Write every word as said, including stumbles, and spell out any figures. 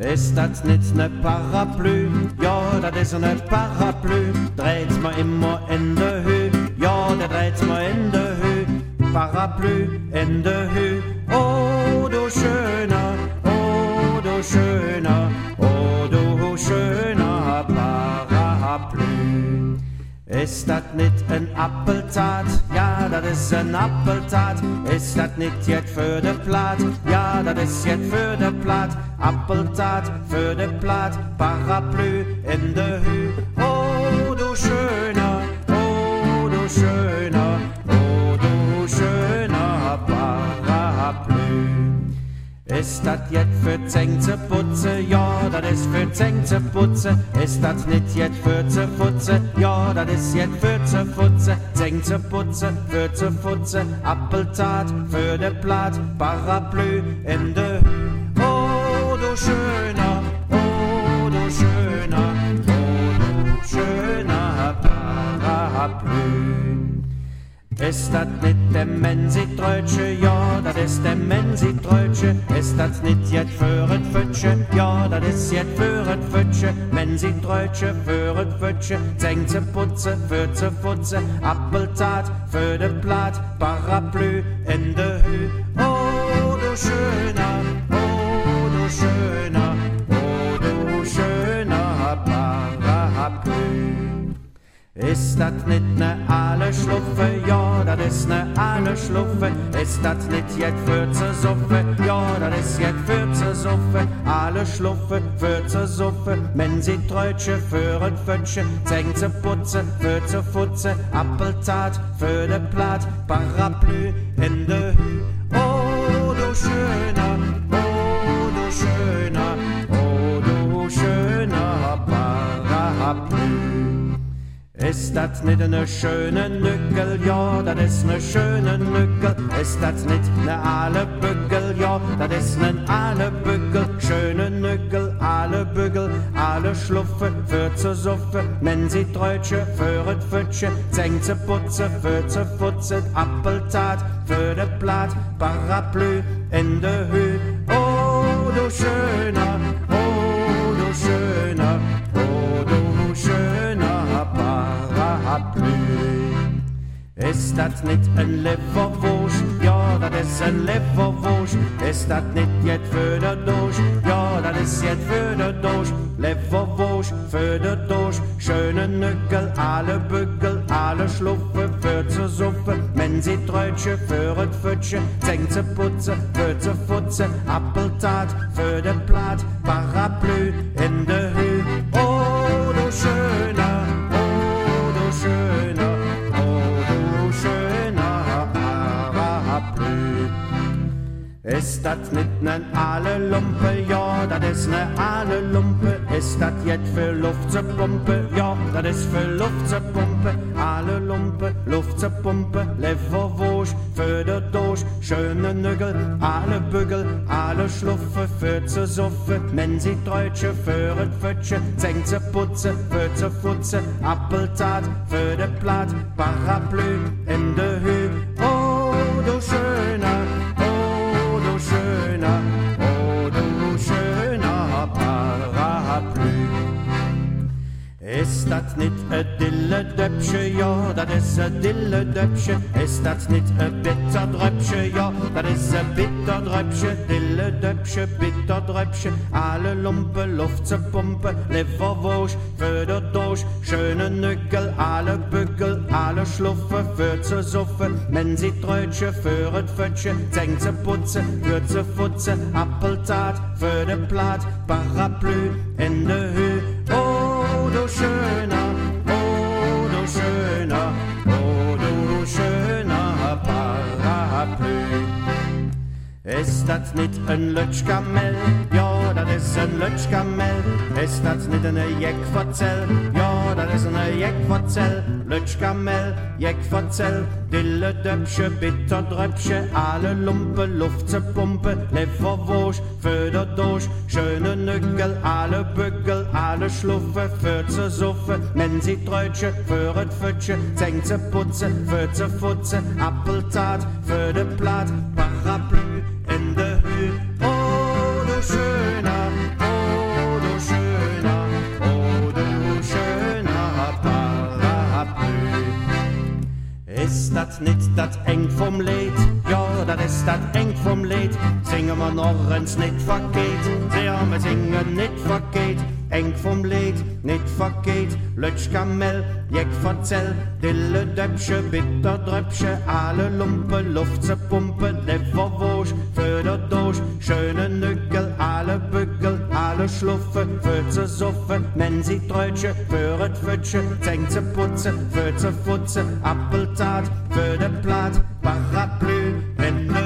Ist das nicht ne Parapluie? Ja, das ist ne Parapluie. Dreht's mal immer in der Höhe. Ja, der dreht's mal in der Höhe. Parapluie in der Höhe. Oh, du schöner, oh, du schöner, oh, du schöner Parapluie. Ist das nicht ein Appeltat? Ja, das ist ein Appeltat. Ist das nicht jetzt für de Platt? Ja, das ist jetzt für de Platt. Appeltat für de Platt. Parapluie in de Hü. Oh, du schöner, oh, du schöner, oh, du schöner Parapluie. Ist das jetzt für Zeng zu putze? Ja, das ist für Zeng zu putze. Ist das nicht jetzt für zu futze? Ja, das ist jetzt für zu futze. Zeng zu putze, für zu futze. Appeltat für de Platt. Parapluie in de Hü. Oh, du schöner, oh, du schöner, oh, du schöner Parapluie. Ist das nicht der Mensi-Trötsche? Ja, das ist der Mensi-Trötsche. Ist das nicht jetzt für et Pfütsche? Ja, das ist jetzt für et Pfütsche. Mensi-Trötsche für et Pfütsche. Zeng zu putze, für zu futze. Appeltat für de Platt. Parapluie in de Hü. Oh, du schöner, oh, du schöner, oh, du schöner Parapluie. Ist das nicht ne alle Schluffe? Ja, das ist ne alle Schluffe. Ist das nicht jetzt für zu suffe? Ja, das ist jetzt für zu suffe. Alle Schluffe für zu suffe. Mensi-Trötsche für et Pfütsche. Zeng zu putze, für zu futze. Appeltat für de Platt. Parapluie in de Hü. Oh, du schöner, oh, du schöner, oh, du schöner Parapluie. Ist das nicht ne schöne Nückel? Ja, das ist ne schöne Nückel. Ist das nicht ne alle Bügel? Ja, das ist ne alle Bügel. Schöne Nückel, alle Bügel, alle Schluffe für zu suffe. Mensi-Trötsche für et Pfütsche. Zeng zu putze, für zu futze. Appeltat für de Platt. Parapluie in de Hü. Oh, du schöner, oh, du schöner, oh, du schöner Parapluie. Ist das nicht ein Leverwurst? Ja, das ist ein Leverwurst. Ist das nicht jetzt für de Dusch? Ja, das ist jetzt für de Dusch. Leverwurst für de Dusch. Schöne Nückel, alle Bügel, alle Schluffe für zu suffe. Mensi-Trötsche für et Pfütsche. Zeng zu putze, für zu futze. Appeltat für de Platt. Parapluie in de Hü. Oh, du schöner, oh, du schöner, oh, du schöner Parapluie. Ist das nicht ne alle Lumpe? Ja, das ist ne alle Lumpe. Ist das jetzt für Luft zu pumpe? Ja, das ist für Luft zu pumpe. Alle Lumpe, Luft zu pumpe. Leverwurst für de Dusch. Schöne Nügel, alle Bügel, alle Schluffe für zu suffe. Mensi-Trötsche für et Pfütsche. Zeng zu putze, für zu futze. Appeltat für de Platt. Parapluie in de Hü. Oh, du schöner, oh, du schöner, oh, du schöner Parapluie. Ist das nicht a Dille-Döpsche? Ja, das ist a Dille-Döpsche. Ist das nicht a Bitterdröpsche? Ja, das ist a Bitterdröpsche. Dille-Döpsche, Bitterdröpsche. Alle Lumpe, Luft zu pumpe. Leverwurst für de Dusch. Schöne Nückel, alle Bügel, alle Schluffe für zu suffe. Mensi-Trötsche für et Pfütsche. Zeng zu putze, für zu futze. Appeltat für de Platt. Parapluie in de Hü. Oh, du schöner, oh, du schöner, oh, du schöner Parapluie. Ist das nicht ein Lötschkamell? Ja, das ist ein Lötschkamell. Ist das nicht eine Jeckverzell? Ja, das ist eine Jeckverzell. Lötschkamell, Jeckverzell. Dille-Döpsche, Bitterdröpsche. Alle Lumpe, Luft zu pumpe. Leverwurst für de Dusch. Schöne Nückel, alle Bügel, alle Schluffe für zu suffe. Mensi-Trötsche für et Pfütsche. Zeng zu putze, für zu futze. Appeltat für de Platt. Parapluie in de Hü. Oh, du schöner, oh, ist dat nit dat eng vom Lied? Ja, dat is dat eng vom Lied. Zingen wir noch eens nit verkeerd. Ja, wir zingen nit verkeerd. Eng vom Lied, nit verkeerd. Lutsch Kamel, jeg vertell. Dille Döpsche, bitter Dröpsche. Alle Lumpe, Luft zu pumpe. Leverwursch, für der Dursch. Schöne Nückel, alle Bückel. Alle Schluffe, für zu suffen. Nenn sie Trötsche, für et Fütsche. Zeng zu putzen, für zu futzen. Appeltat, für de Platt. Parapluie, wenn de